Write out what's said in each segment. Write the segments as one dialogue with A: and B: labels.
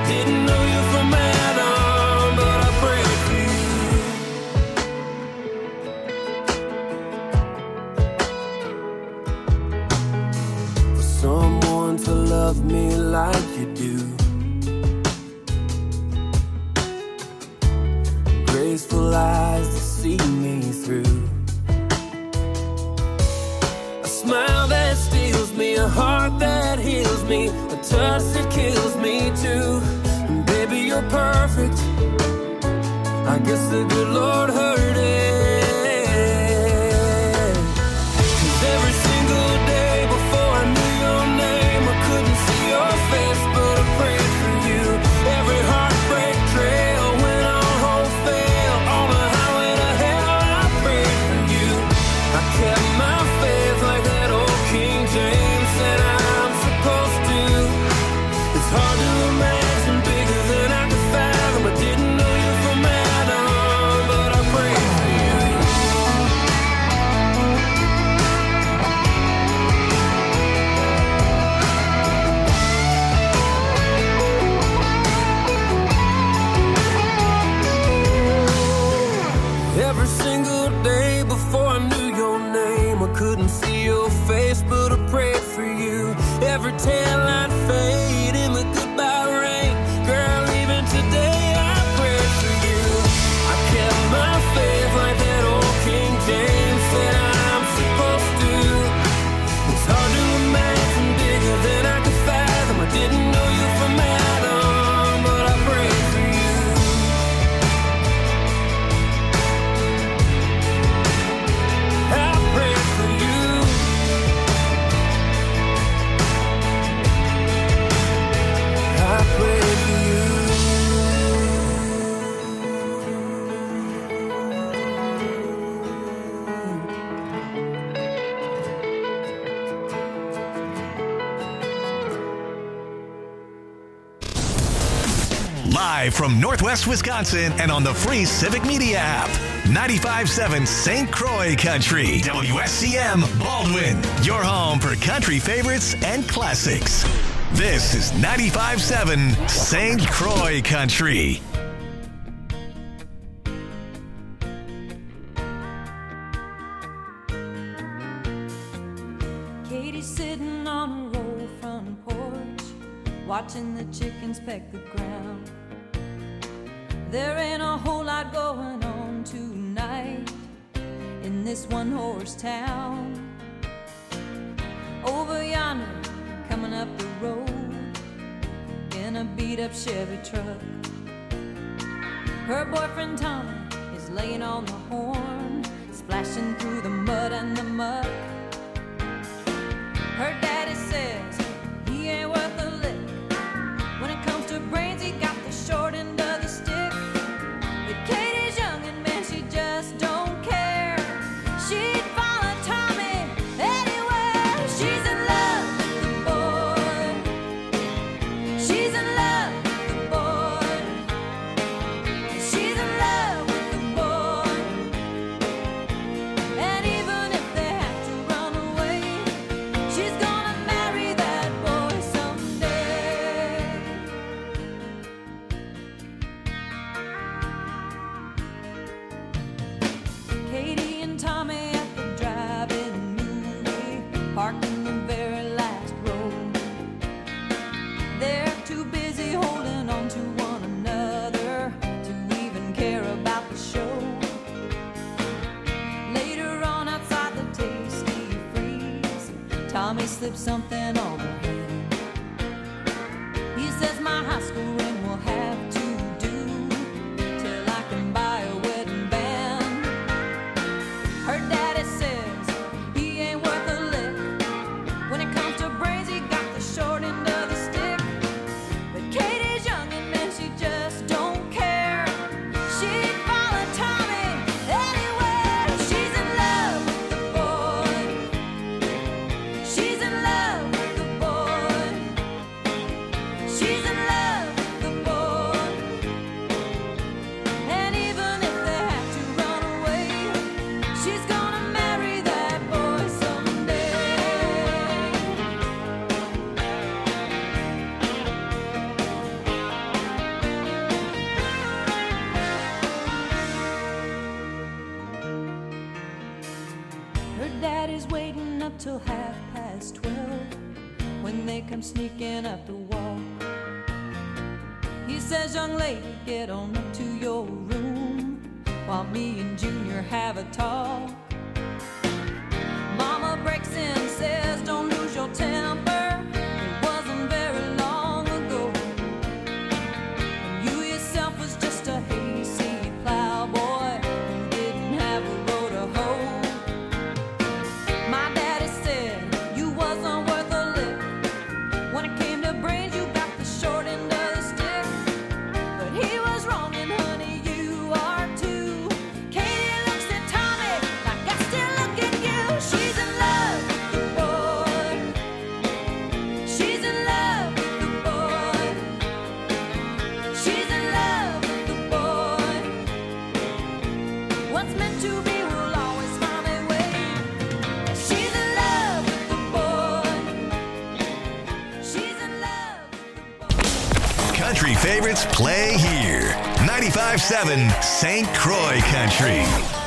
A: didn't know you from Adam, but I prayed for you. For someone to love me like you do. Graceful eyes to see me through. A smile that steals me, a heart that heals me, a touch that kills me too. And baby, you're perfect. I guess the good Lord heard it. 'Cause every single day before I knew your name, I couldn't see your face, but I prayed for you. Every heartbreak trail went on hope fail. On the highway to hell, I prayed for you. I kept my faith like that old King James said I'm supposed to. It's hard to imagine bigger than I could fathom. I didn't know you from Adam, but I prayed for you. Every single day before I knew your name, I couldn't see your face, but I prayed for you. Every tail I'd fade in the goodbye rain. Girl, even today I prayed for you. I kept my faith like that old King James said I'm supposed to. It's hard to imagine bigger than I could fathom. I didn't know you from Adam, but I prayed for you. I prayed for you. I prayed for you.
B: Live from Northwest Wisconsin and on the free Civic Media app. 95.7 St. Croix Country. WSCM Baldwin. Your home for country favorites and classics. This is 95.7 St. Croix Country.
C: Katie's sitting on her old front porch, watching the chickens peck the ground. There ain't a whole lot going on tonight in this one-horse town. Over yonder, coming up the road in a beat-up Chevy truck, her boyfriend Tommy is laying on the horn, splashing through the mud and the muck. Her daddy says he ain't worth a lick. When it comes to brains, he got the short end of the stick. But Katie's young and man, she just don't care. She'd follow Tommy anywhere. She's in love with the boy. She's in love with the boy. She's in love with the boy. And even if they have to run away, she's gonna marry that boy someday. Katie and Tommy at the drive-in movie, parked in the very last row. They're too busy holding on to one another to even care about the show. Later on outside the Tasty Freeze, Tommy slipped something on her hand. He says my high school ring will have to do till I can buy a wedding band. Her daddy says he ain't worth a lick. When it comes to brains, he got the short end of the stick. But Katie's young and man, she just don't care. She'd follow Tommy anywhere. She's in love with the boy. She's in love with the boy. She's in love with the boy. And even if they have to run away, she's gonna marry that boy someday. till 12:30 when they come sneaking up the walk. He says, young lady, get on up to your room while me and Junior have a talk. Mama breaks in and says, don't lose your temper. It wasn't very long ago. And you yourself was just a hayseed plowboy who didn't have a row to hoe. My daddy said you wasn't worth a lick. When it came to brains, you got the short end of the stick. But he was wrong, and honey, you are too. Katie looks at Tommy like I still look at you. She's in love with the boy. She's in love with the boy. She's in love with the boy. What's meant to be will always find a way. She's in love with the boy. She's in love with the boy.
B: Country favorites play here. 95.7 St. Croix Country.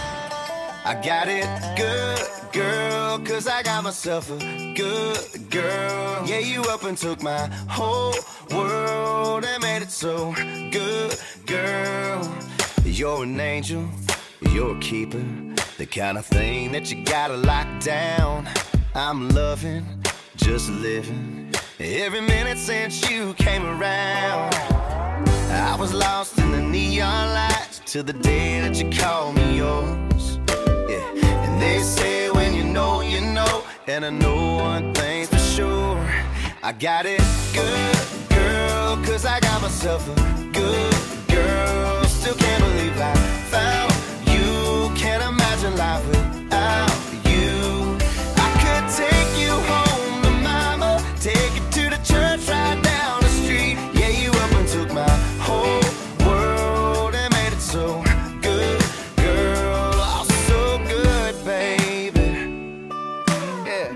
D: I got it good, girl, 'cause I got myself a good girl. Yeah, you up and took my whole world and made it so good, girl. You're an angel, you're a keeper, the kind of thing that you gotta lock down. I'm loving, just living, every minute since you came around. I was lost in the neon lights till the day that you called me yours. Yeah, and they say when you know, you know, and I know one thing's for sure. I got it good, girl, 'cause I got myself a good girl. Still can't believe I found you. Can't imagine life without you. I could take you home to mama, take you to the church right down the street. Yeah, you up and took my whole world and made it so good, girl. Oh, so good, baby. Yeah.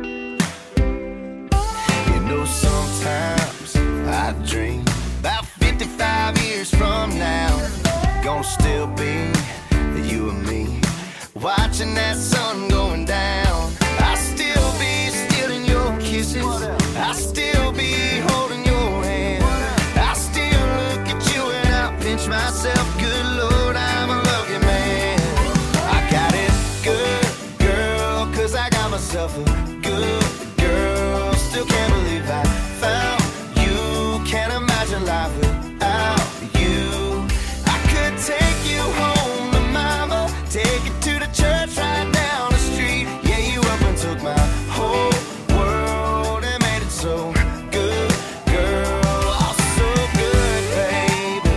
D: You know, sometimes I dream about 55 years from now, gonna still be you and me, watching that sun going down. I still be stealing your kisses, I still be holding your hand, I still look at you and I pinch myself. Good Lord, I'm a lucky man. I got it good, girl, 'cause I got myself a good girl. Still can't believe I found you. Can't imagine life without you. I could take you home to mama, take you to the church right down the street. Yeah, you up and took my whole world and made it so good, girl. Oh, so good, baby.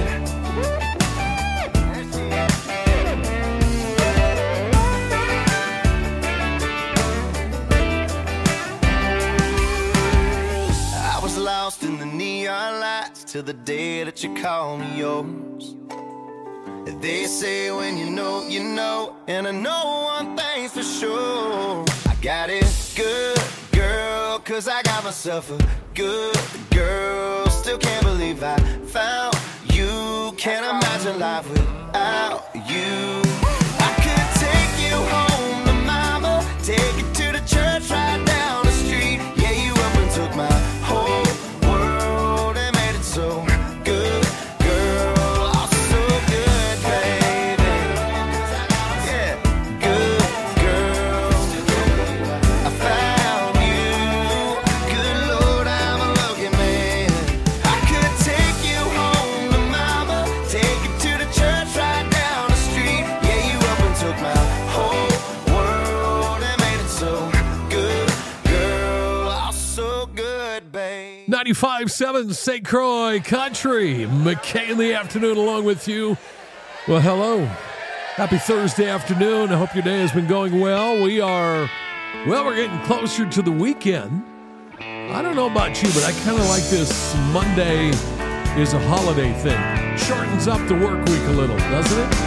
D: I was lost in the neon lights till the day that you called me yours. They say when you know, you know, and I know one thing's for sure. I got it good, girl, 'cause I got myself a good girl. Still can't believe I found you. Can't imagine life without you. I could take you home to mama, take you to the church right down the street. Yeah, you up and took my whole world and made it so good, girl. Oh, so good, baby. Yeah, good girl. I found you. Good Lord, I'm a lucky man. I could take you home to mama, take you to the church right down the street. Yeah, you up and took my whole world and made it so good, girl. Oh, so good, babe.
E: 95.7 St. Croix Country. McKay in the afternoon along with you. Well, hello. Happy Thursday afternoon. I hope your day has been going well. We're getting closer to the weekend. I don't know about you, but I kind of like this Monday is a holiday thing. Shortens up the work week a little, doesn't it?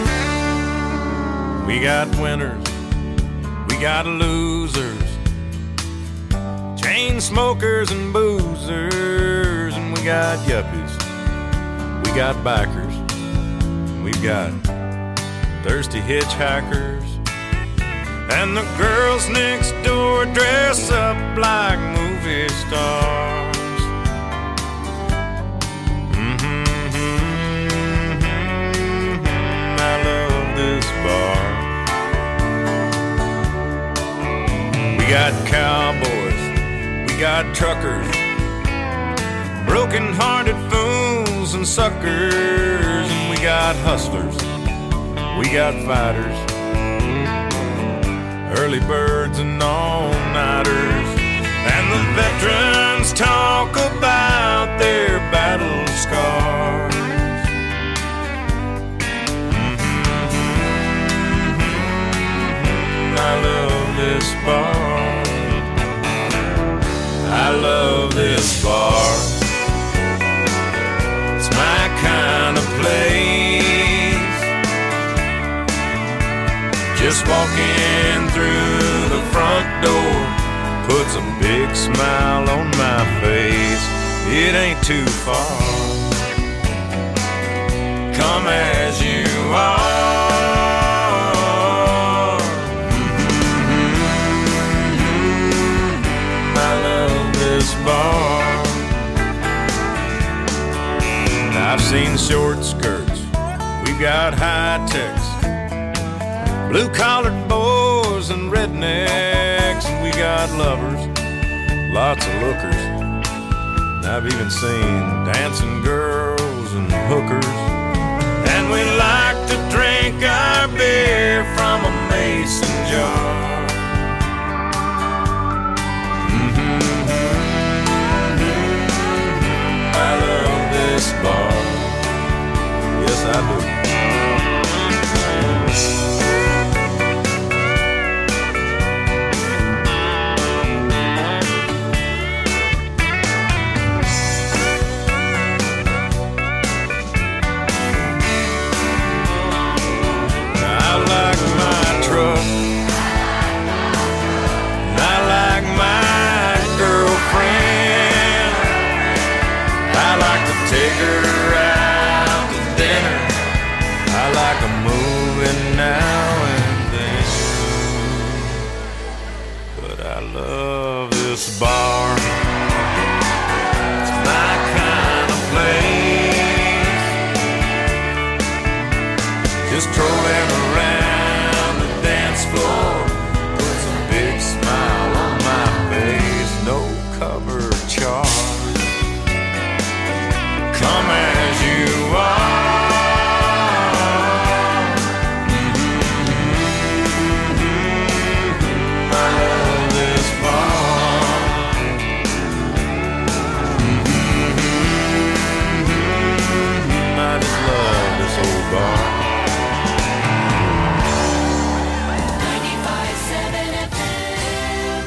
F: We got winners, we got losers, chain smokers and boozers, and we got yuppies, we got bikers, we've got thirsty hitchhikers, and the girls next door dress up like movie stars. I love this bar. We got cowboys, we got truckers, broken-hearted fools and suckers, and we got hustlers, we got fighters, early birds and all-nighters, and the veterans talk about their battle scars. I love this bar. I love this bar. It's my kind of place. Just walking through the front door puts a big smile on my face. It ain't too far. Come as you are. I love this bar. I've seen short skirts, we've got high techs, blue-collared boys and rednecks, and we got lovers, lots of lookers. I've even seen dancing girls and hookers, and we like to drink our beer from a mason jar. I love this bar. Yes, I do. I like my truck. I like my girlfriend. I like to take her out to dinner. I like a movie now and then. But I love this bar. It's my kind of place. Just strolling around the dance floor puts a big smile on my face. No cover charge. Come as you are. I love this bar. I just love this old bar.
C: 95.7 FM.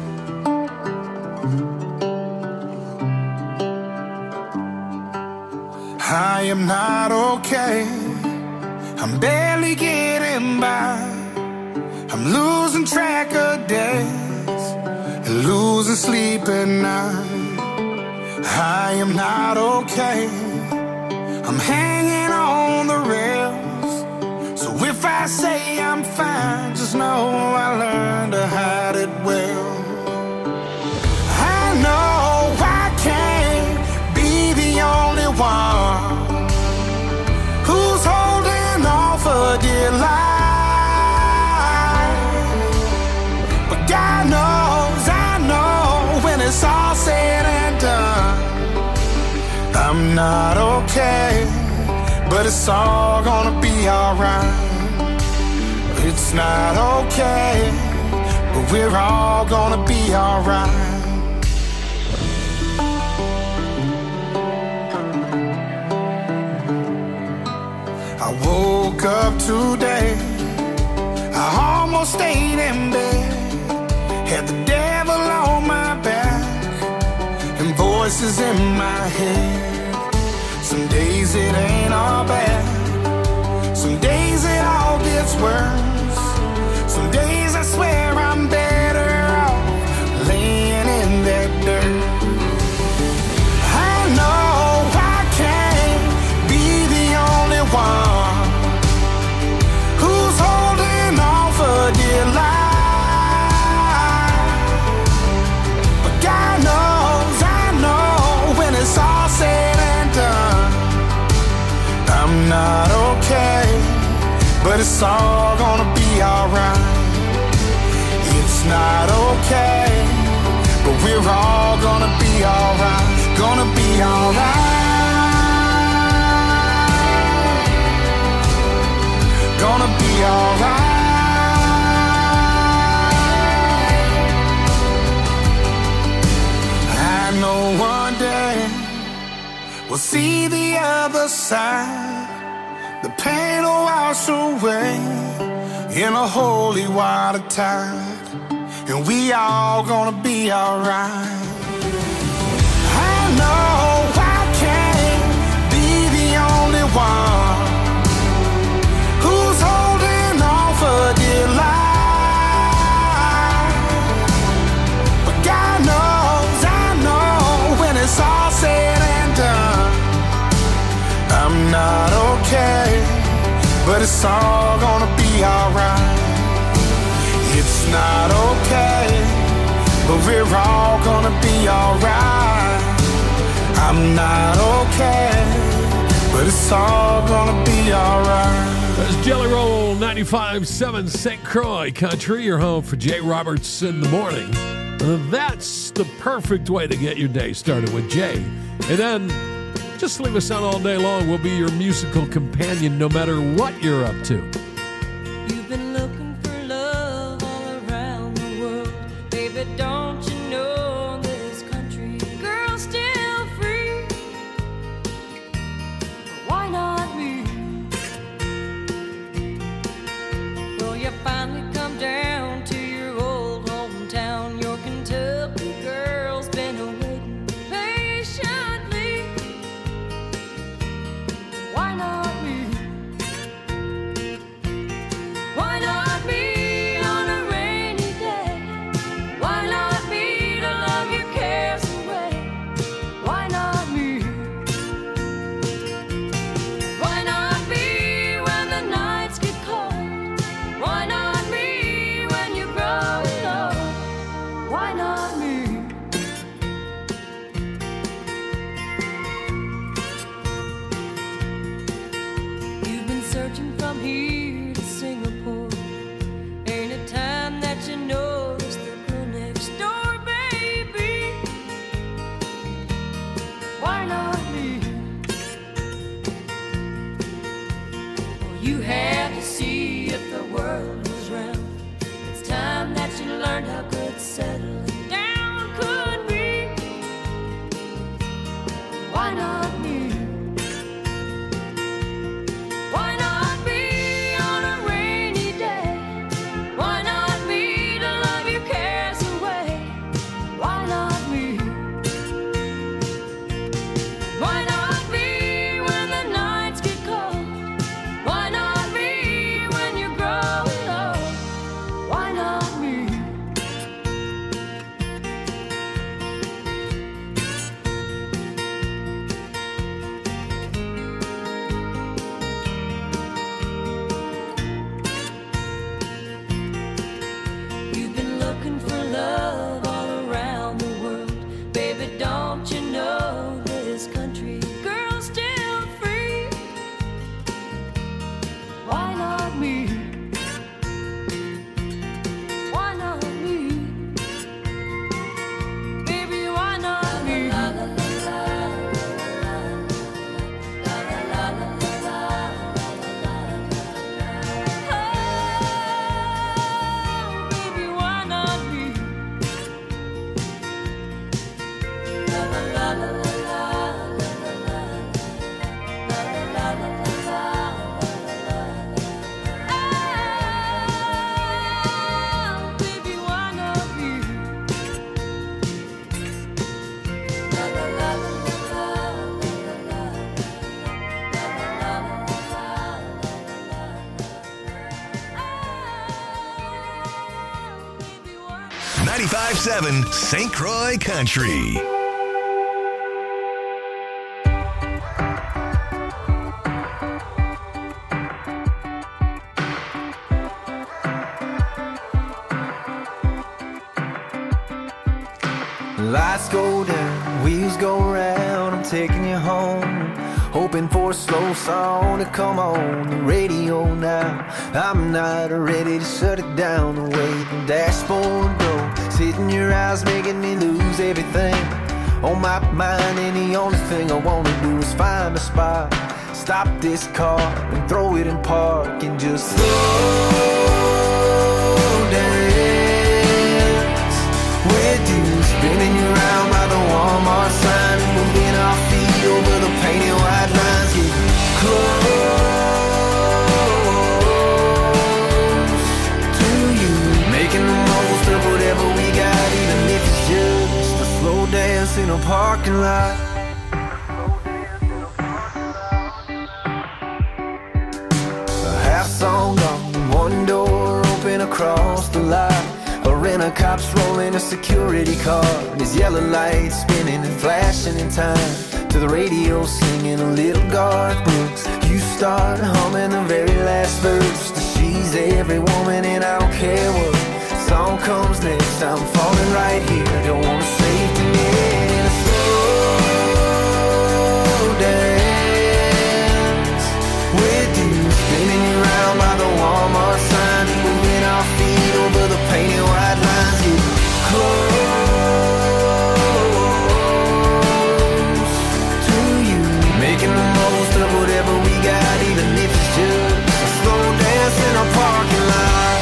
G: I am not okay. I'm barely getting by. I'm losing track of days and losing sleep at night. I am not okay. I'm hanging on the rails. So if I say I'm fine, just know I learned to hide it well. I know I can't be the only one who's holding on for dear life. But God knows, I know, when it's all said and done, I'm not okay, but it's all gonna be alright. It's not okay, but we're all gonna be alright. I woke up today, I almost stayed in bed, had the devil on my back and voices in my head. Some days it ain't all bad, some days it all gets worse. Some days I swear I'm better off laying in that dirt. I know I can't be the only one who's holding on for dear life. but it's all gonna be alright. It's not okay, but we're all gonna be alright. Gonna be alright. Gonna be alright. I know one day we'll see the other side. The pain will wash away in a holy water tide, and we all gonna be alright. I know I can't be the only one who's holding on for dear life, but God knows, I know when it's all said and done, I'm not okay, but it's all gonna be alright. It's not okay, but we're all gonna be alright. I'm not okay, but it's all gonna be alright.
E: That's Jelly Roll 95.7 St. Croix Country, your home for Jay Roberts in the morning. That's the perfect way to get your day started with Jay. And then just leave us out all day long. We'll be your musical companion no matter what you're up to.
C: You've been looking for love all around the world. Baby, don't you know this country girl's still free? Why not me? Well, you finally come down to your old hometown. Your Kentucky girl's been waiting patiently. Why not me? Why not me on a rainy day? Why not me to love your cares away? Why not me? Why not me when the nights get cold? Why not me when you're growing old? Why not me? You've been searching from here to Singapore. Ain't it time that you notice the girl next door, baby? Why not me? Well, you have to see if the world was round. It's time that you learned how good settling down could be. Why not me? Why not me on a rainy day? Why not me to love your cares away? Why not me? Why not me when the nights get cold? Why not me when you're growing old? Why not me? You've been looking for love all around the world. Baby, don't you know this country girl's still free? Why not me? Why not me? Baby, why not me? Oh, baby, why not me? Oh, baby, why not me? Oh, baby, why not?
B: 95.7 St. Croix Country.
H: Lights go down, wheels go round, I'm taking you home.
D: hoping for a slow song to come on the radio now. I'm not ready to shut it down the way the dashboard goes. Hitting your eyes making me lose everything on my mind, and the only thing I wanna do is find a spot, stop this car and throw it in park and just slow dance with you, spinning you around by the Walmart sign and moving our feet over the painted white lines, getting close to you, making the most of whatever we got, even if it's just a slow dance in a parking lot. Song on one door open across the lot, a rent-a-cop's rolling a security car, and his yellow lights spinning and flashing in time to the radio singing a little Garth Brooks. You start humming the very last verse to She's Every Woman, and I don't care what song comes next, I'm falling right here, don't wanna save to me. Slow dance with you, spinning you around by the Walmart sign and moving our feet over the painted white lines, getting close to you, making the most of whatever we got, even if it's just a slow dance in a parking lot.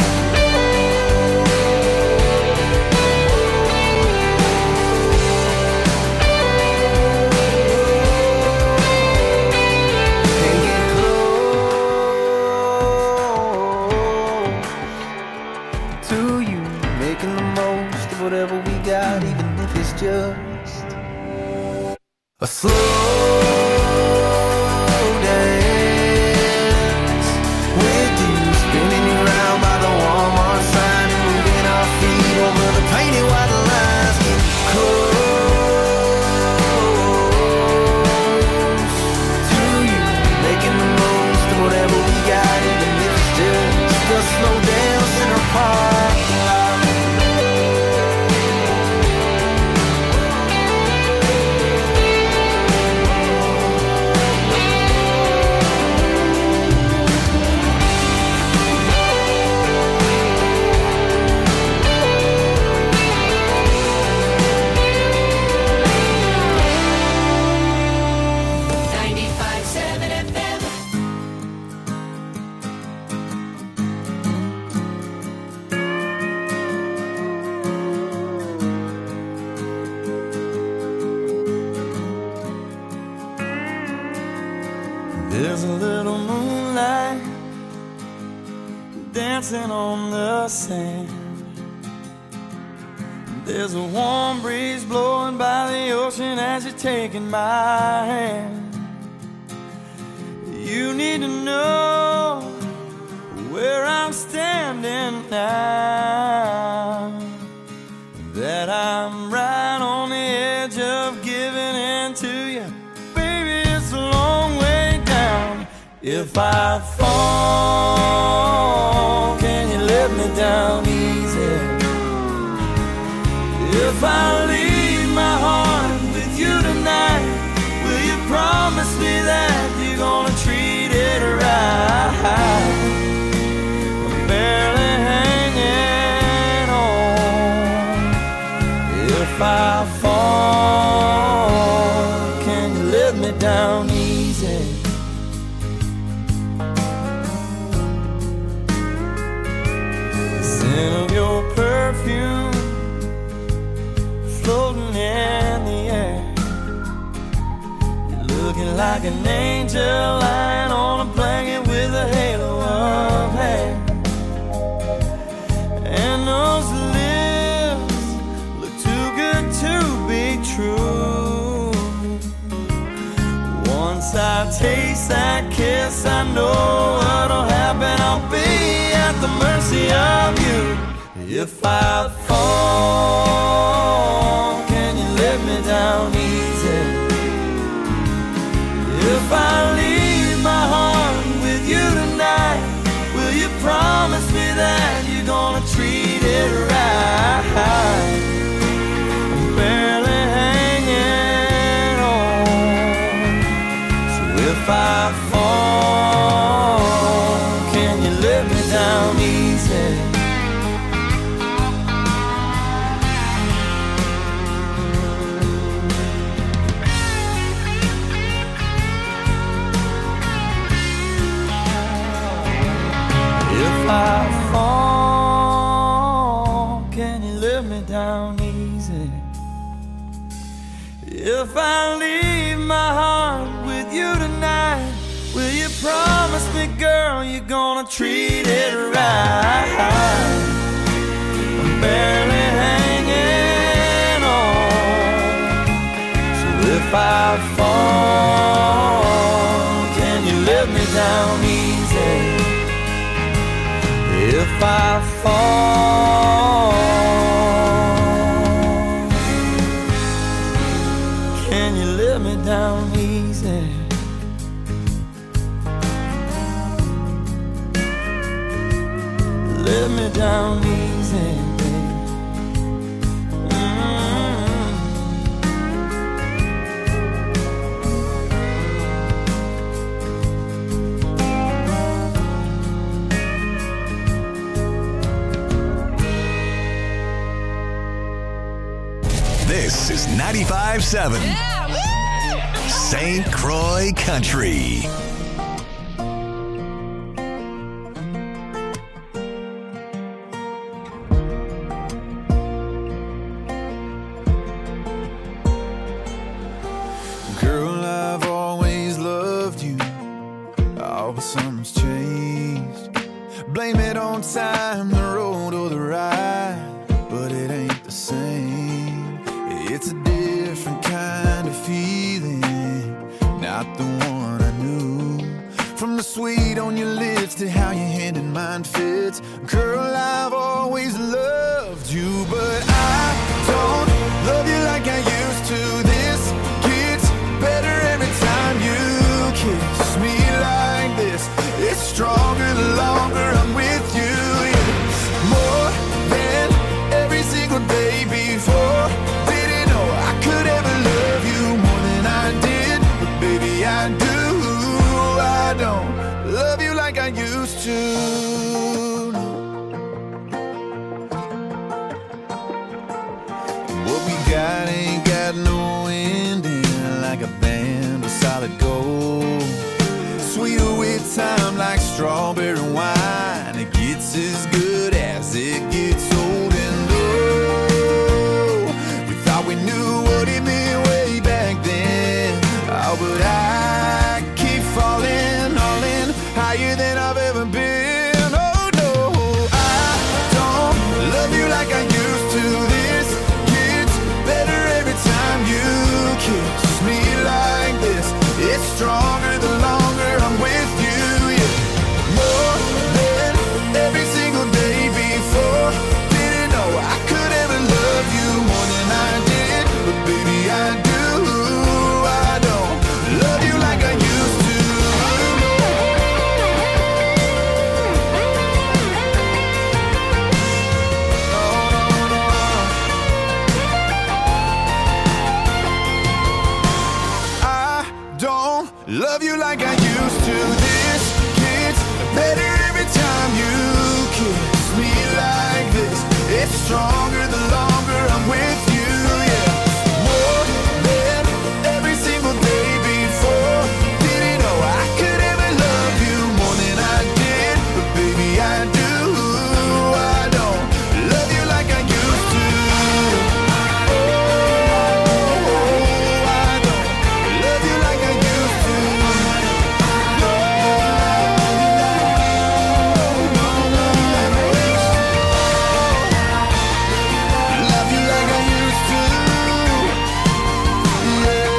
D: Whatever we got, even if it's just a slow dance with you, spinning you around by the Walmart sign and moving our feet over the painted white lines, getting close to you, making the most of whatever we got, even if it's just a slow dance in a parking lot.
H: There's a little moonlight dancing on the sand. There's a warm breeze blowing by the ocean as you're taking my hand. You need to know where I'm standing now, that I'm right on the edge of giving in to you. Baby, it's a long way down. If I fall, can you let me down easy? If I leave my heart with you tonight, will you promise me that you're gonna treat it right? I'm barely hanging on. If I fall, can you let me down easy? The scent of your perfume floating in the air. You're looking like an angel lying on a blanket with a halo of hair. And those lips look too good to be true. Once I taste that kiss, I know what'll happen. I'll be at the mercy of you. If I fall, can you let me down easy? If I leave my heart with you tonight, will you promise me that you're gonna treat it right? I'm barely hanging on. I leave my heart with you tonight, will you promise me, girl, you're gonna treat it right? I'm barely hanging on, so if I fall, can you let me down easy? If I fall, can you let me down easy? Let me down easy, babe.
B: This is 95.7 St. Croix Country.
I: Girl, I've always loved you. Oh, but something's changed. Blame it on time, the road or the ride, but it ain't the same. It's a different kind of feeling, not the one I knew. From the sweet on your lips to how your hand in mine fits. Girl, I've always loved you, but I don't love you like I used to. This gets better every time you kiss me like this. It's stronger the longer I'm with you. Yeah. More than every single day before. Didn't know I could ever love you more than I did, but baby I do. I don't love you like I used to. What we got ain't got no ending, like a band of solid gold. Sweeter with time like strawberry wine. It gets as good as it gets old. And oh, we thought we knew what it meant way back then. Oh, but I keep falling, all in, higher than I've ever been. Oh no, I don't love you like I used to. This gets better every time you kiss me like this. It's stronger the longer I'm with you. Yeah. More than every single day before. Didn't know I could ever love you more than I did, but baby I do. I don't love you like I used to. Don't love you like I used to. This gets better every time you kiss me like this. It's stronger the longer I'm with you. Yeah. More than every single day before. Didn't know I could ever love you more than I did, but baby I do. I don't love you like I used to. Oh, I don't love you like I used to. No, love you like I used to. Yeah.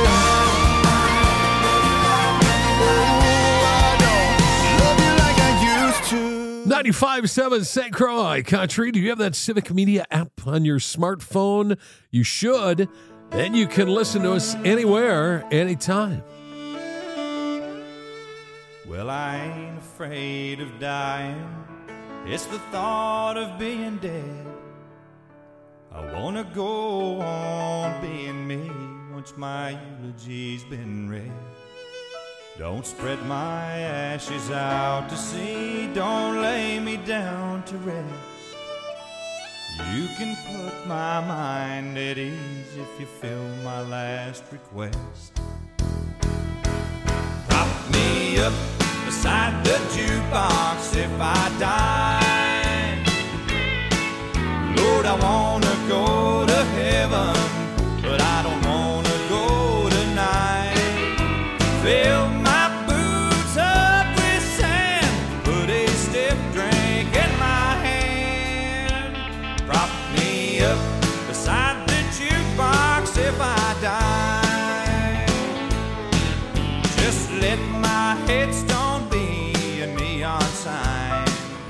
I: Oh, I don't love you like I used to.
E: 95.7 St. Croix Country. Do you have that Civic Media app on your smartphone? You should. Then you can listen to us anywhere, anytime.
H: Well, I ain't afraid of dying. It's the thought of being dead. I wanna go on being me once my eulogy's been read. Don't spread my ashes out to sea. Don't lay me down to rest. You can put my mind at ease if you fill my last request. Prop me up beside the jukebox if I die. Lord, I wanna go to heaven, but I don't wanna go to let my headstone be a neon sign.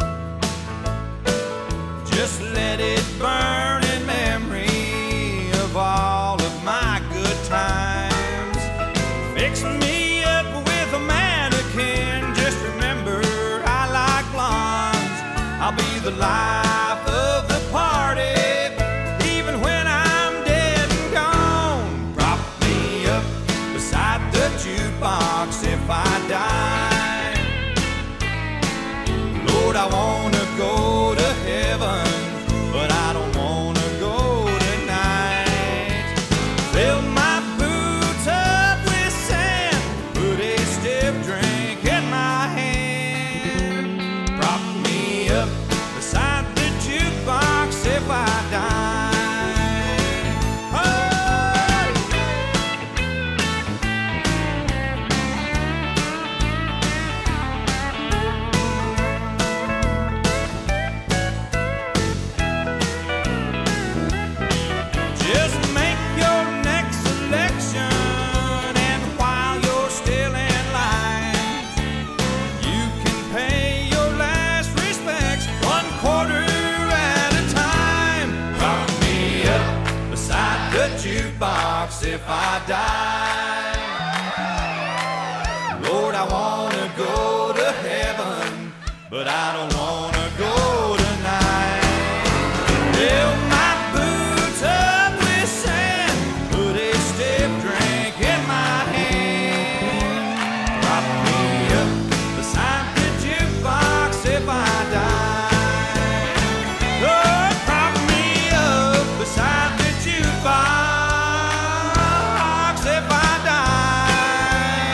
H: Just let it burn in memory of all of my good times. Fix me up with a mannequin. Just remember, I like blondes. I'll be the life of the party, even when I'm dead and gone. Prop me up beside the jukebox if I die. Lord, I wanna go to heaven, but I don't wanna go tonight. Fill my boots up with sand, put a stiff drink in my hand. Prop me up beside the jukebox if I die. Just make your next selection, and while you're still in line, you can pay your last respects 1/4 at a time. Prop me up beside the jukebox if I die. Lord, I wanna go to heaven, but I don't wanna go tonight. Fill my boots up with sand, put a stiff drink in my hand. Prop me up beside the jukebox if I die. Lord, prop me up beside the jukebox if I die.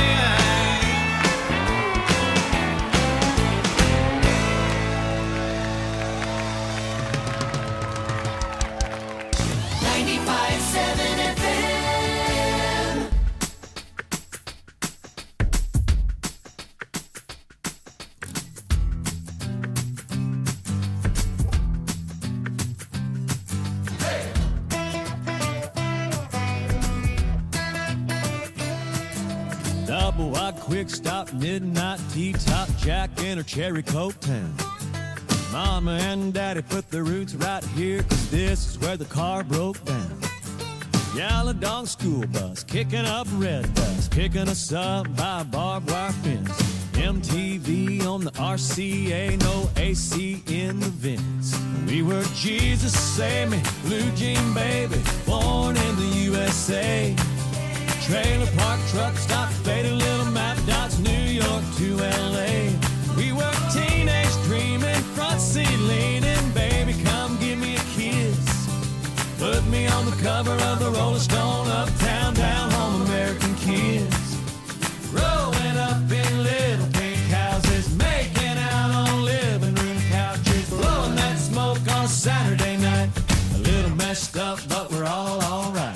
J: Double wide quick stop, midnight tea top, Jack in her cherry coke town. Mama and daddy put their roots right here, 'cause this is where the car broke down. Yellow dog school bus, kicking up red dust, picking us up by a barbed wire fence. MTV on the RCA, no AC in the vents. We were Jesus Save Me, Blue Jean Baby, born in the USA. Trailer park truck stop, faded little map dots, New York to LA. We were teenage dreaming, front seat leaning, baby come give me a kiss. Put me on the cover of the Rolling Stone, uptown, down home, American kids. Growing up in little pink houses, making out on living room couches, blowing that smoke on Saturday night. A little messed up, but we're all alright.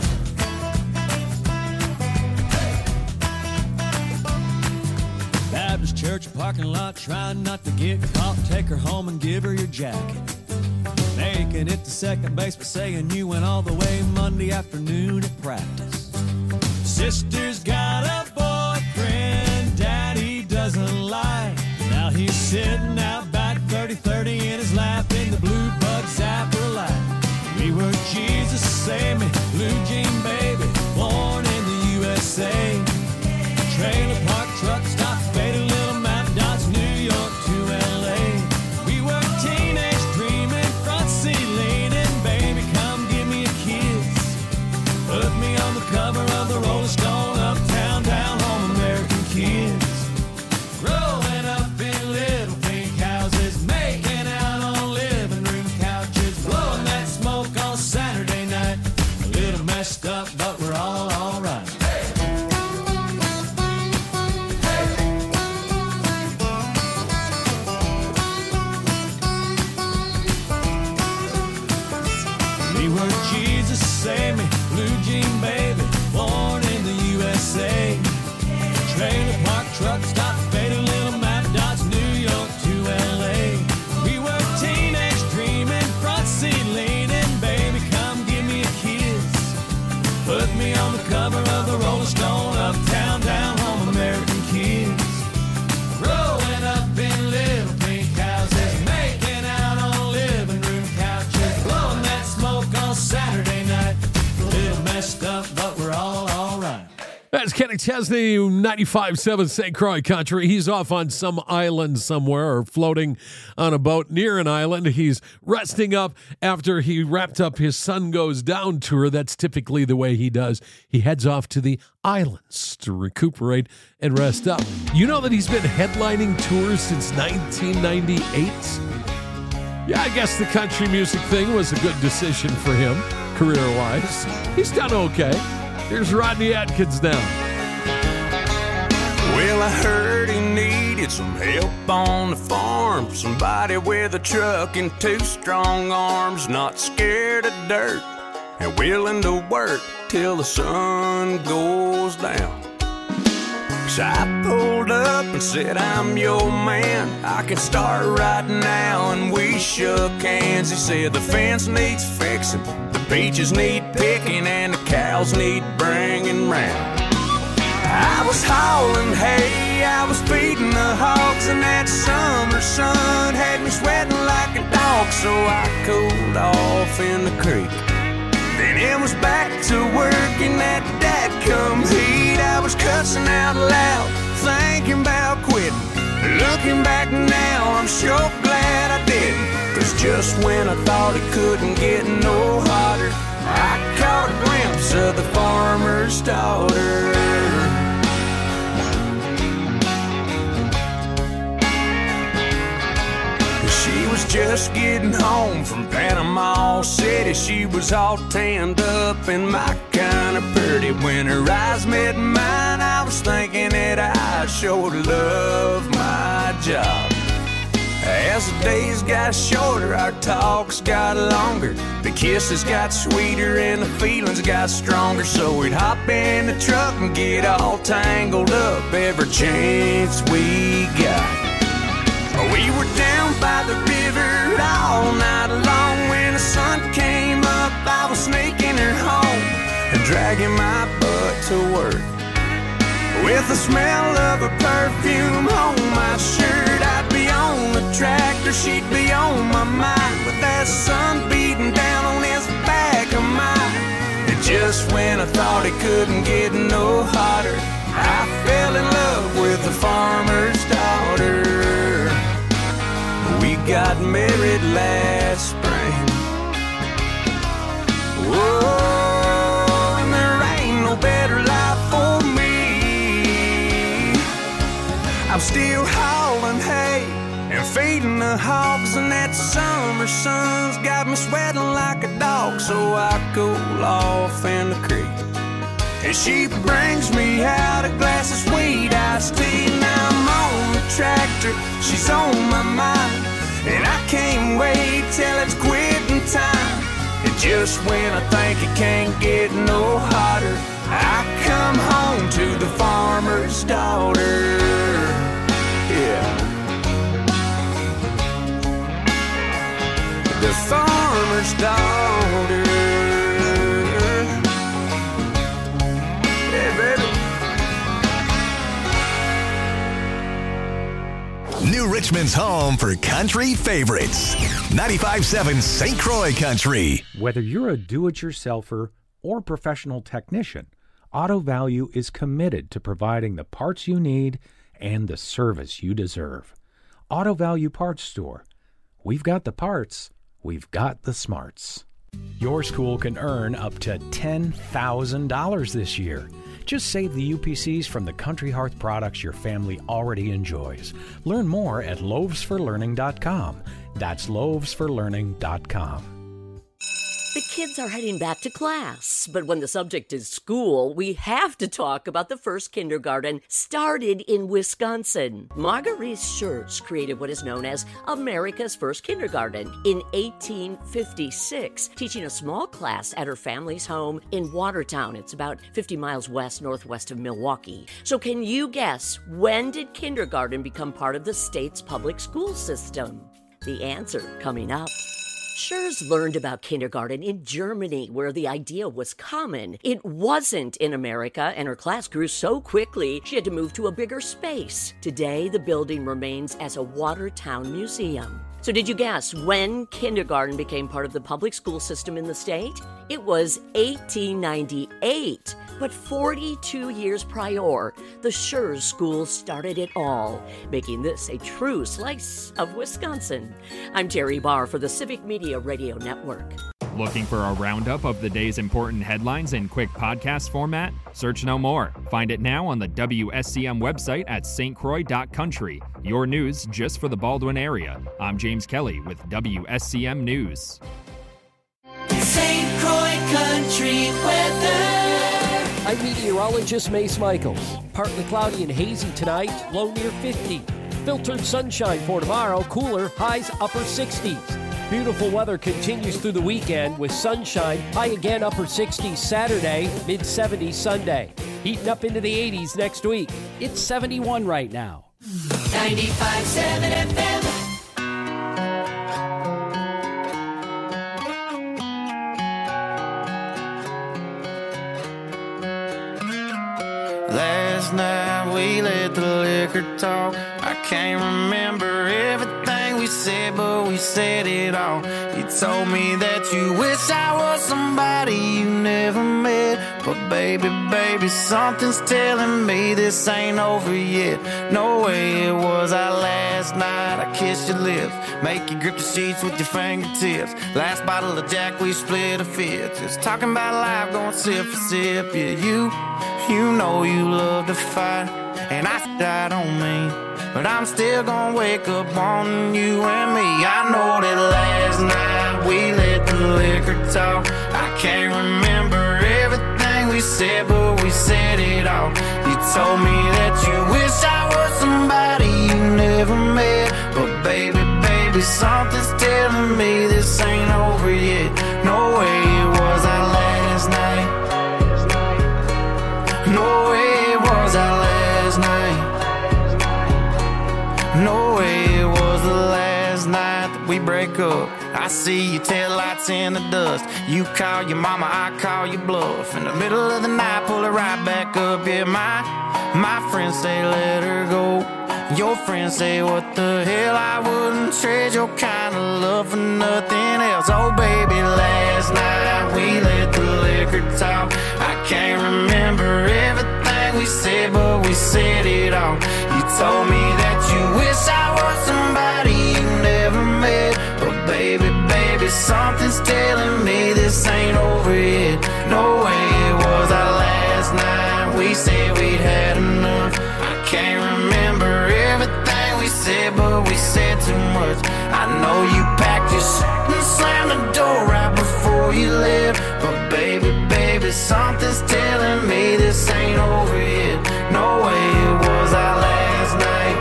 J: Baptist church parking lot, trying not to get caught. Take her home and give her your jacket. Making it to second base, but saying you went all the way Monday afternoon at practice. Sister's got a boyfriend daddy doesn't like. Now he's sitting out back 30-30 in his lap in the blue bug zapper light. We were Jesus Save Me, Blue Jean Baby, born in the USA. Trailer park truck stop, faded little map dots, New York to LA. We were teenage dreaming, front seat leaning, baby come give me a kiss. Put me on the cover of the Rolling Stone,
E: That's Kenny Chesney, 95.7 St. Croix Country. He's off on some island somewhere or floating on a boat near an island. He's resting up after he wrapped up his Sun Goes Down tour. That's typically the way he does. He heads off to the islands to recuperate and rest up. You know that he's been headlining tours since 1998? Yeah, I guess the country music thing was a good decision for him, career-wise. He's done okay. Here's Rodney Atkins now.
H: Well, I heard he needed some help on the farm. Somebody with a truck and two strong arms, not scared of dirt and willing to work till the sun goes down. So I pulled up and said, I'm your man, I can start right now. And we shook hands. He said the fence needs fixing, the beaches need picking, and the cows need bringing round. I was hauling hay, I was feeding the hogs, and that summer sun had me sweating like a dog. So I cooled off in the creek. Then it was back to work in that dadgum heat. I was cussing out loud, thinking about quitting. Looking back now, I'm sure glad I didn't. 'Cause just when I thought it couldn't get no hotter, I caught a glimpse of the farmer's daughter. She was just getting home from Panama City. She was all tanned up and my kind of pretty. When her eyes met mine, I was thinking that I sure love my job. As the days got shorter, our talks got longer. The kisses got sweeter and the feelings got stronger. So we'd hop in the truck and get all tangled up every chance we got. We were down by the river all night long. When the sun came up, I was sneaking her home and dragging my butt to work. With the smell of her perfume on my shirt, I'd be on the tractor, she'd be on my mind, with that sun beating down on this back of mine. And just when I thought it couldn't get no hotter, I fell in love with the farmer's daughter. We got married last spring. Whoa, and there ain't no better life for me. I'm still hauling hay and feeding the hogs, and that summer sun's got me sweating like a dog. So I cool off in the creek, and she brings me out a glass of sweet iced tea. Now I'm on the tractor, she's on my mind, and I can't wait till it's quitting time. And just when I think it can't get no hotter, I come home to the farmer's daughter. Yeah. The farmer's daughter. Yeah, baby.
B: New Richmond's home for country favorites. 95.7 St. Croix Country.
K: Whether you're a do-it-yourselfer or professional technician, Auto Value is committed to providing the parts you need and the service you deserve. Auto Value Parts Store. We've got the parts. We've got the smarts. Your school can earn up to $10,000 this year. Just save the UPCs from the Country Hearth products your family already enjoys. Learn more at loavesforlearning.com. That's loavesforlearning.com.
L: The kids are heading back to class, but when the subject is school, we have to talk about the first kindergarten started in Wisconsin. Marguerite Schertz created what is known as America's first kindergarten in 1856, teaching a small class at her family's home in Watertown. It's about 50 miles northwest of Milwaukee. So can you guess, when did kindergarten become part of the state's public school system? The answer coming up. Schurz learned about kindergarten in Germany, where the idea was common. It wasn't in America, and her class grew so quickly she had to move to a bigger space. Today, the building remains as a Watertown museum. So did you guess when kindergarten became part of the public school system in the state? It was 1898. But 42 years prior, the Schurz School started it all, making this a true slice of Wisconsin. I'm Terry Barr for the Civic Media Radio Network.
M: Looking for a roundup of the day's important headlines in quick podcast format? Search no more. Find it now on the WSCM website at stcroix.country. Your news just for the Baldwin area. I'm James Kelly with WSCM News.
A: St. Croix Country weather.
N: I'm meteorologist Mace Michaels. Partly cloudy and hazy tonight, low near 50. Filtered sunshine for tomorrow, cooler, highs upper 60s. Beautiful weather continues through the weekend with sunshine, high again upper 60s Saturday, mid 70s Sunday. Heating up into the 80s next week. It's 71 right now.
A: 95.7 FM.
H: Last night we let the liquor talk. I can't remember everything we said, but we said it all. You told me that you wish I was somebody you never met. But baby, something's telling me this ain't over yet. No way it was our last night. I kissed your lips, make you grip the sheets with your fingertips. Last bottle of Jack, we split a fifth. Just talking about life, going sip for sip. Yeah, you know you love to fight, and I don't mean, but I'm still gonna wake up on you and me. I know that last night we let the liquor talk. I can't remember everything we said, but we said it all. You told me that you wish I was somebody you never met. But baby, something's telling me this ain't over yet. No way it was our last night. No way it was our last night. No way it was the last night that we break up. I see your taillights in the dust. You call your mama, I call your bluff. In the middle of the night, pull her right back up. Yeah, my friends say let her go. Your friends say what the hell, I wouldn't trade your kind of love for nothing else. Oh baby, last night we let the liquor talk. I can't remember everything we said, but we said it all. You told me that you wish I was somebody you never met. But baby, something's telling me this ain't over yet. No way it was our last night. We said we'd had enough. I can't remember everything we said, but we said too much. I know you packed your shit and slammed the door right before you left. But baby, something's telling me this ain't over yet. No way it was our last night.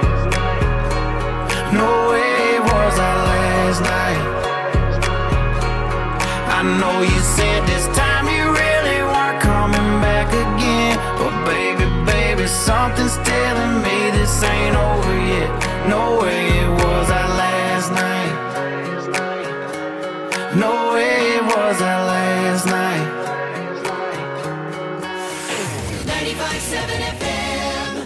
H: No way it was our last night. I know you said this time you really weren't coming back again. But baby, something's telling me this ain't over yet. No way it was our last night. No way it was our last night.
A: 95.7 FM.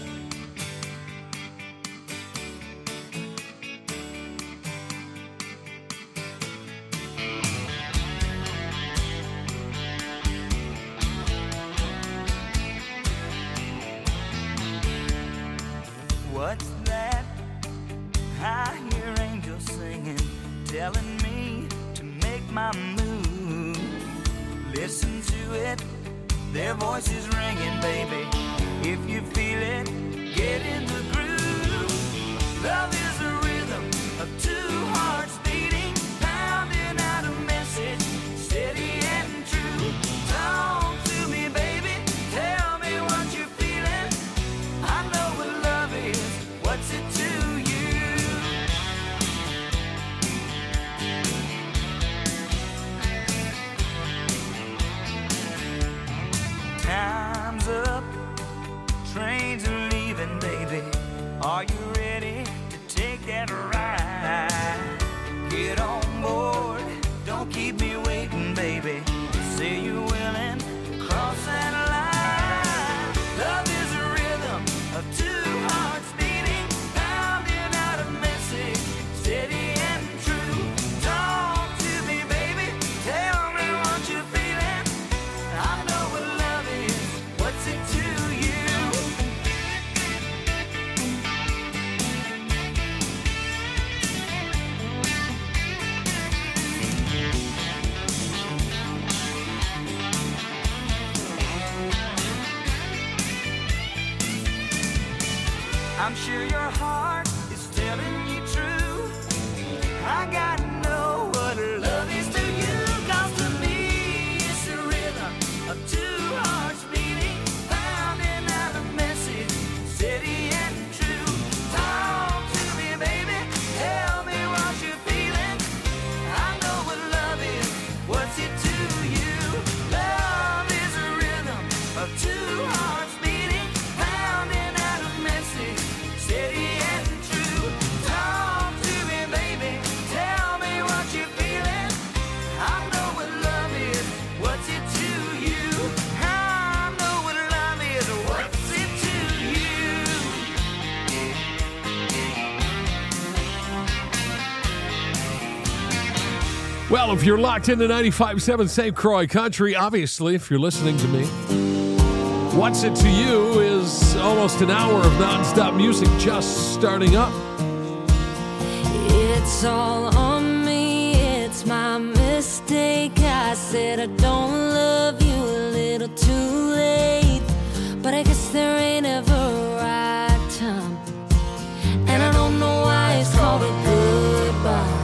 O: What's that? I hear angels singing, telling me to make my move. Listen to it, their voices ringing, baby. If you feel it, get in the groove. Love is a rhythm of two hearts beating, pounding out a message, steady and true. Talk to me, baby, tell me what you're feeling. I know what love is, what's it to you? Time's up, trains are leaving, baby. Are you ready to take that ride? Get on board, don't keep me waiting, baby. Say you're willing to cross that line. Love is a rhythm of two hearts beating, pounding out a message. I'm sure your heart is telling you true. I gotta know what love is to you. 'Cause to me it's the rhythm of two hearts beating, pounding out a message steady and true. Talk to me, baby, tell me what you're feeling. I know what love is, what's it to you? Love is a rhythm of two hearts beating, pounding out a message steady and true. Talk to me, baby, tell me what you're feeling. I know what love is, what's it to you? I know what love is, what's it to you?
E: Well, if you're locked into 95.7 St. Croix Country, obviously, if you're listening to me, What's It to You is almost an hour of nonstop music just starting up.
C: It's all on me, it's my mistake. I said I don't love you a little too late, but I guess there ain't ever a right time, and I don't know why it's called a goodbye.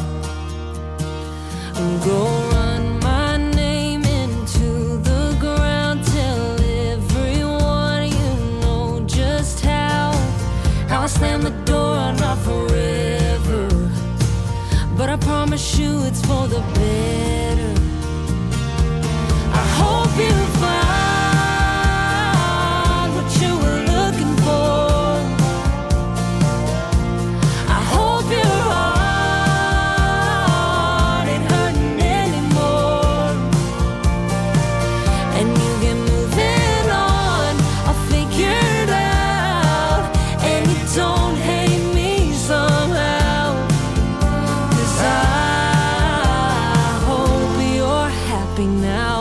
C: Go run my name into the ground, tell everyone you know just how I slam the door, not forever, but I promise you it's for the better. I hope you find what you were looking for. I hope your heart ain't hurting anymore, and you get moving on. I'll figure it out, and you don't hate me somehow, 'cause I hope you're happy now.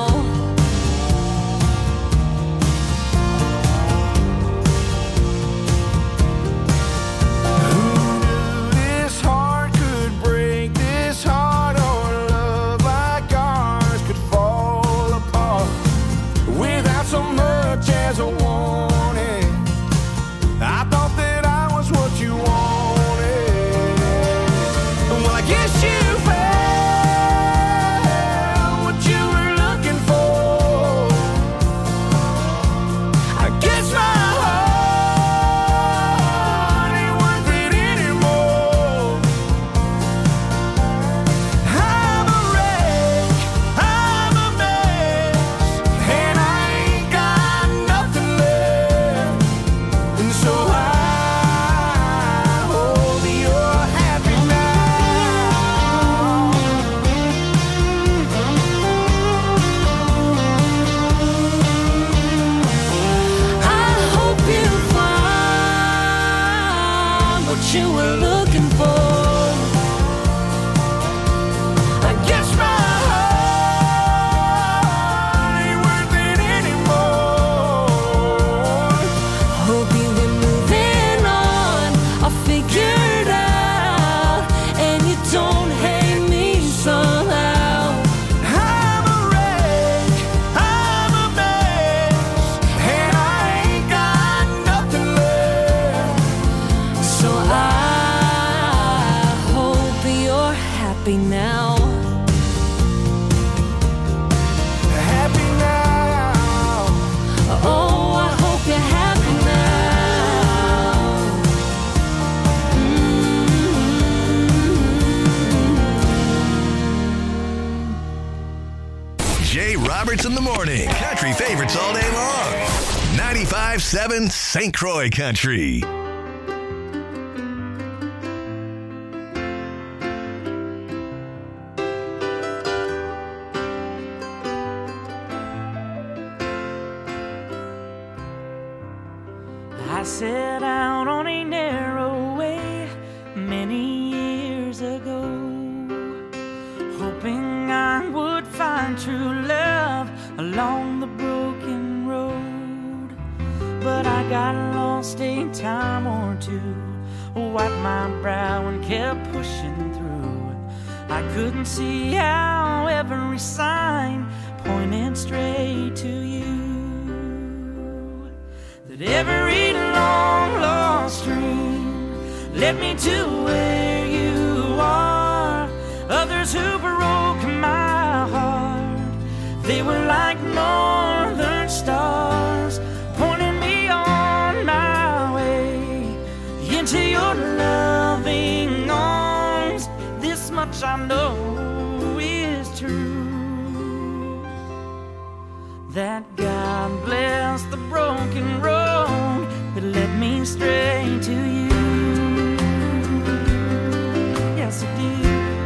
I: This heart could break, this heart or love like ours could fall apart without so much as a warning. I thought that I was what you wanted. Well, I guess you found what you were looking for. I guess my heart ain't worth it anymore. I'm a wreck, I'm a mess, and I ain't got nothing left. And so I hope you're happy now.
C: I hope you find what you were looking for.
I: I guess my heart ain't worth it anymore.
C: Hope you get moving on. I'll figure it out, and you don't hate me somehow.
I: I'm a wreck, I'm a mess, and I ain't got nothing left.
C: So I hope you're happy now.
I: Happy now.
C: Oh, I hope you're happy now.
B: Jay Roberts in the morning. Country favorites all day long. 95.7 St. Croix Country.
O: I set out on a narrow way many years ago, hoping I would find true love along the broken road. But I got lost a time or two, wiped my brow and kept pushing through. I couldn't see how every sign pointed straight to you. That every long lost dream led me to where you are. Others who broke my heart, they were like northern stars, pointing me on my way into your loving arms. This much I know is true, that God bless the broken road that led me straight to you. Yes, it did.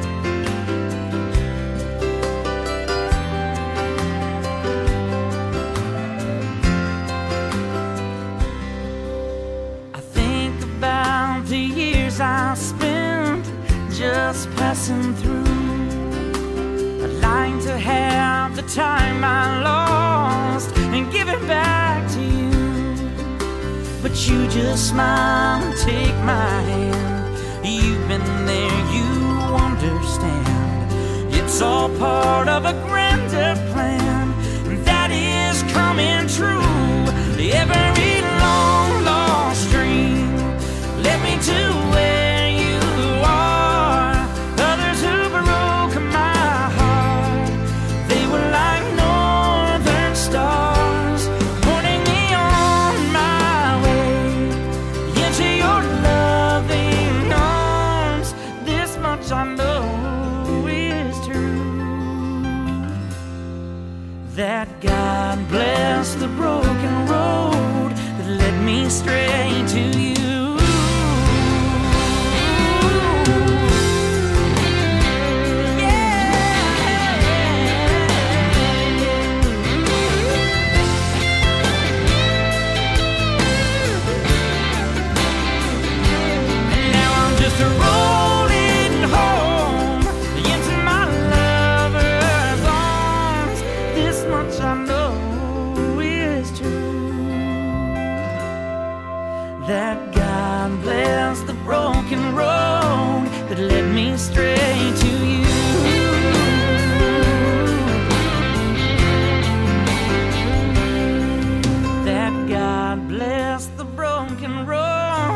O: I think about the years I spent just passing through. I'd like to have the time I lost and give it back to you, but you just smile and take my hand. You've been there, you understand. It's all part of a grander plan that is coming true. Every long lost dream led me to where you are. Others who broke my heart, they were like northern stars, pointing me on my way into your loving arms. This much I know is true, that God bless the broken road that led me straight to you. Rolling home into my lover's arms. This much I know is true, that God bless the broken road that led me straight to you. That God bless the broken road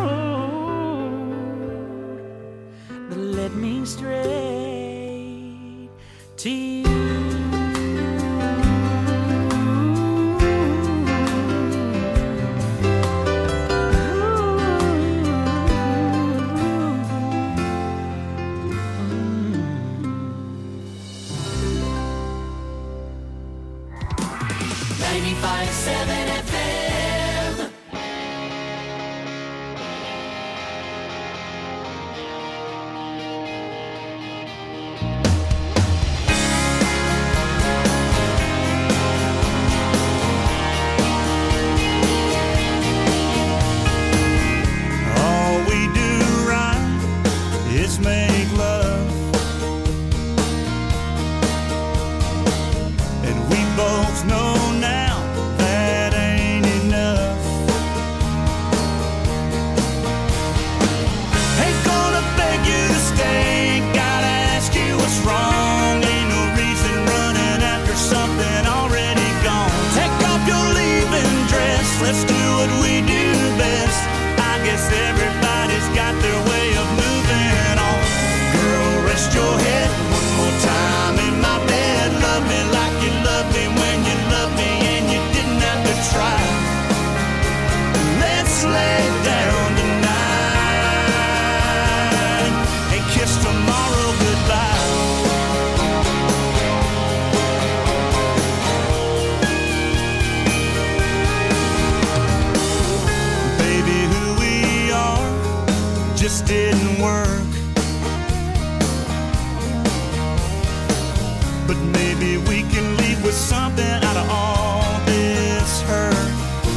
O: that led me straight to you.
P: Let's do what we do best. I guess everybody's got their way of moving on. Girl, rest your head one more time in my bed. Love me like you loved me when you loved me and you didn't have to try. Let's lay down tonight and kiss tomorrow goodbye. Just didn't work, but maybe we can leave with something out of all this hurt.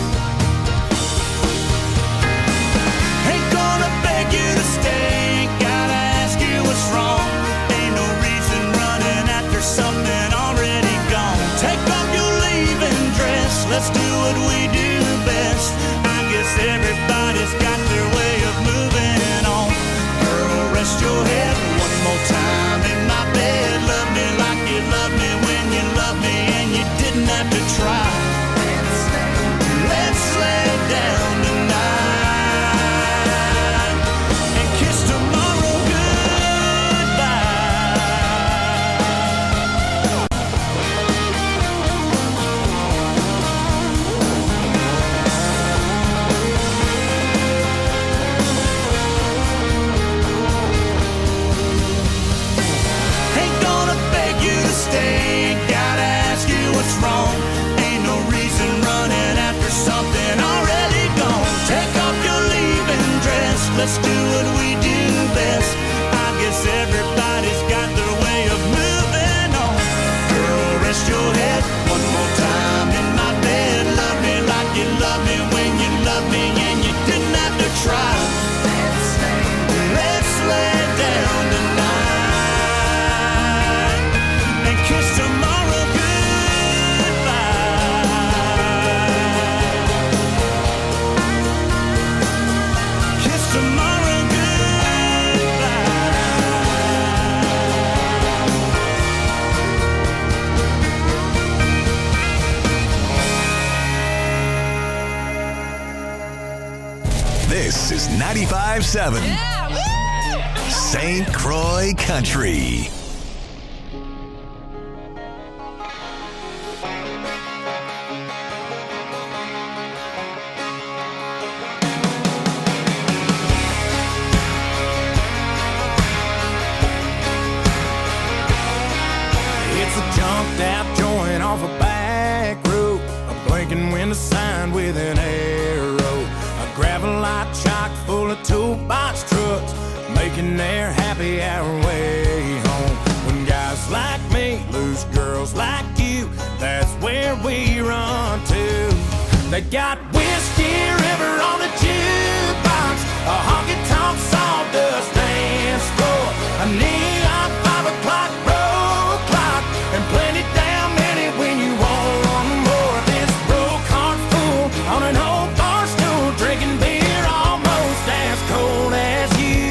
P: Ain't gonna beg you to stay, gotta ask you what's wrong. Ain't no reason running after something already gone. Take off your leaving dress, let's do what we do best. I guess everybody's got their way of moving. Rest your head one more time in my bed. Love me like you loved me when you loved me and you didn't have to try. Let's lay down tonight and let's do what we do best. I guess everybody's got their way of moving on. Girl, rest your head one more time in my bed. Love me like you love me when you love me, and you didn't have to try. Let's lay down tonight and kiss tomorrow goodbye. Kiss tomorrow
B: goodbye. This is 95.7 St. Croix Country.
G: It's a junked out joint off a back road, a blinking window sign with an arrow, a gravel lot chock full of toolbox trucks, making their happy hour way home. When guys like me lose girls like you, that's where we run to. They got Whiskey River on the jukebox, a honky-tonk sawdust dance floor, a neon 5 o'clock road clock, and plenty damn many when you want more. This broke heart fool on an old bar stool, drinking beer almost as cold as you.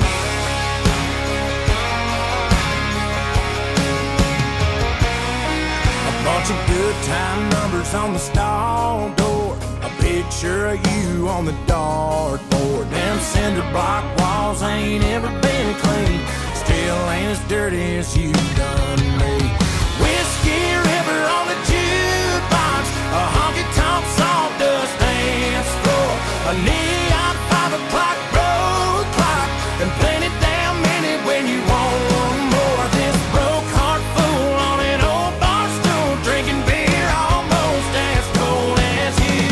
G: A bunch of good time numbers on the stall door, a picture of you on the dartboard. Them cinder block walls ain't ever been clean, still ain't as dirty as you done me. Whiskey River on the jukebox, a honky-tonk sawdust dance floor, a neon 5 o'clock road clock, and plenty damn many when you want more. This broke heart fool on an old bar stool, drinking beer almost as cold as you.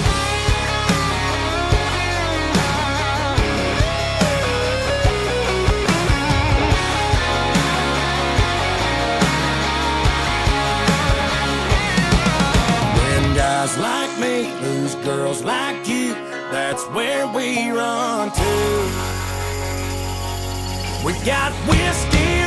G: When guys like me lose girls like you, that's where we run to. We got Whiskey